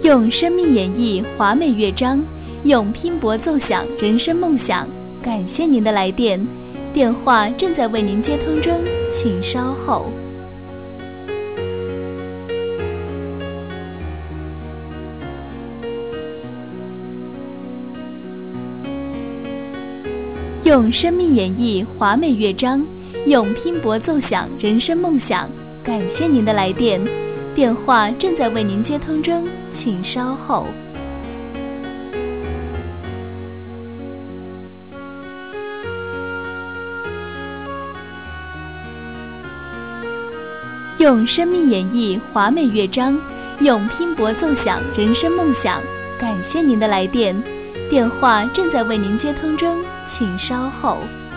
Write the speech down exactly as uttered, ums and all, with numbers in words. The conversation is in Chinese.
用生命演绎华美乐章，用拼搏奏响人生梦想。感谢您的来电，电话正在为您接通中，请稍后。用生命演绎华美乐章，用拼搏奏响人生梦想。感谢您的来电，电话正在为您接通中，请稍后。用生命演绎华美乐章，用拼搏奏响人生梦想。感谢您的来电，电话正在为您接通中，请稍后。